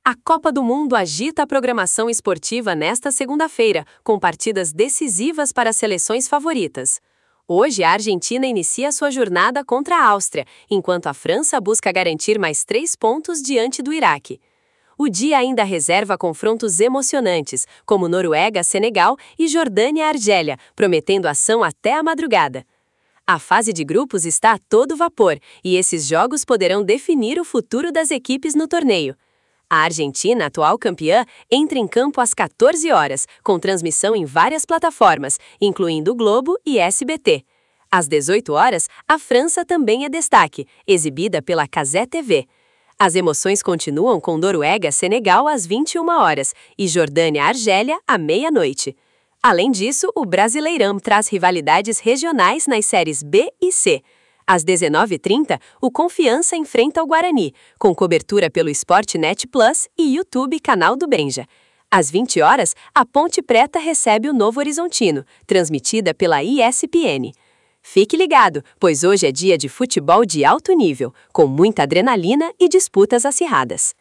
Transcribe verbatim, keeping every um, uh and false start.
A Copa do Mundo agita a programação esportiva nesta segunda-feira, com partidas decisivas para as seleções favoritas. Hoje, a Argentina inicia sua jornada contra a Áustria, enquanto a França busca garantir mais três pontos diante do Iraque. O dia ainda reserva confrontos emocionantes, como Noruega-Senegal e Jordânia-Argélia, prometendo ação até a madrugada. A fase de grupos está a todo vapor, e esses jogos poderão definir o futuro das equipes no torneio. A Argentina, atual campeã, entra em campo às quatorze horas, com transmissão em várias plataformas, incluindo o Globo e S B T. Às dezoito horas, a França também é destaque, exibida pela Cazé T V. As emoções continuam com Noruega-Senegal às vinte e uma horas e Jordânia-Argélia à meia-noite. Além disso, o Brasileirão traz rivalidades regionais nas séries B e C. Às dezenove e trinta, o Confiança enfrenta o Guarani, com cobertura pelo Sportnet Plus e YouTube Canal do Benja. Às vinte horas, a Ponte Preta recebe o Novo Horizontino, transmitida pela E S P N. Fique ligado, pois hoje é dia de futebol de alto nível, com muita adrenalina e disputas acirradas.